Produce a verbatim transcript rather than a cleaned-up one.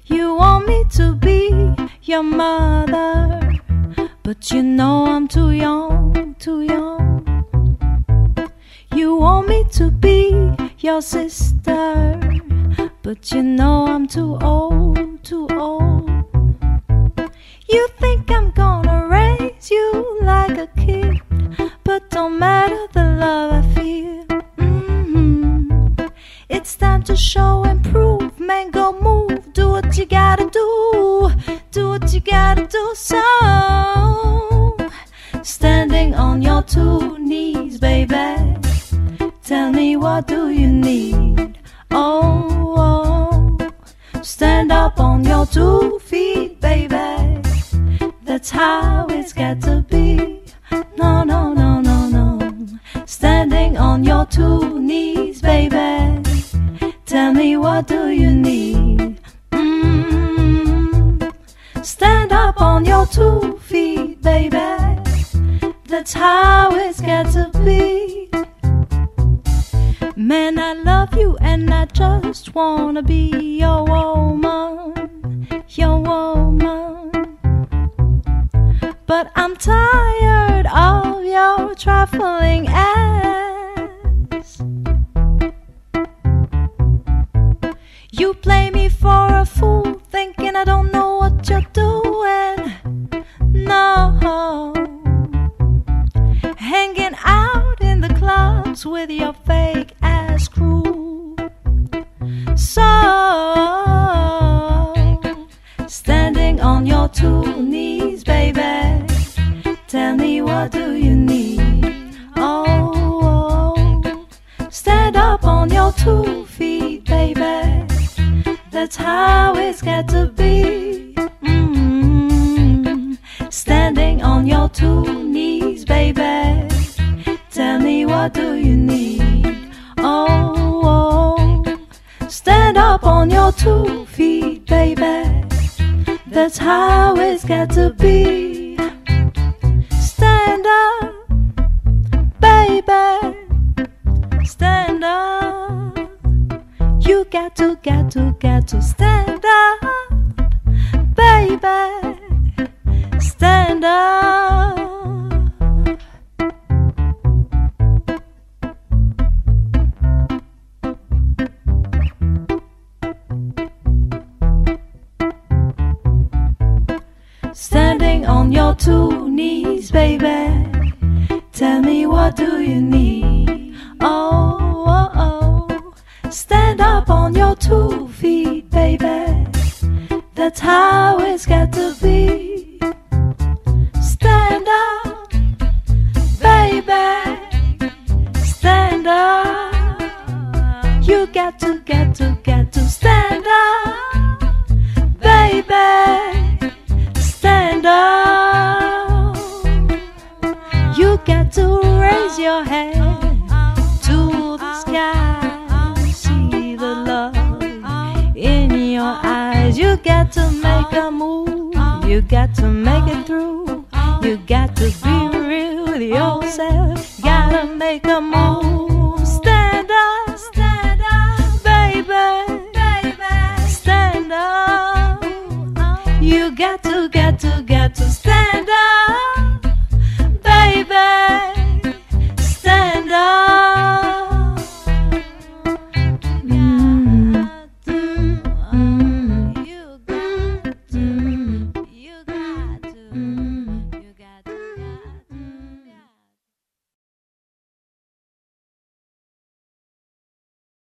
You want me to be your mother, but you know I'm too young, too young. You want me to be your sister, but you know I'm too old, too old. You think I'm gonna raise you like a kid, but don't matter the love I feel. Mm-hmm. It's time to show and prove, man, go move. Do what you gotta do, do what you gotta do. So, standing on your two knees, baby, tell me what do you need? Oh, oh, stand up on your two feet, baby. That's how it's got to be. No, no, no, no, no. Standing on your two knees, baby, tell me what do you need? Mm-hmm. Stand up on your two feet, baby. That's how it's got to be. Man, I love you and I just wanna be your woman, your woman. But I'm tired of your trifling ass. You play me for a fool, thinking I don't know what you're doing. No, hanging out in the clubs with your fake ass crew. So, standing on your two knees, baby, tell me what do you need? Oh, oh, stand up on your two feet, baby. That's how it's got to be. Mm-hmm. Standing on your two knees, baby, tell me what do you need? Oh, oh, stand up on your two feet, baby. That's how it's got to be. Stand up, baby, stand up. You got to, got to, got to stand up, baby, stand up. Standing on your two knees, baby, tell me what do you need? Oh, oh, oh, stand up on your two feet, baby. That's how it's got to be. Stand up, baby, stand up. You got to, got to, got to stand up, baby. Stand up. You got to raise your head to the sky. See the love in your eyes. You got to make a move. You got to make it through. You got to be real with yourself. Gotta make a move. Stand up, stand up, baby, baby. Stand up. You got to, got to, got to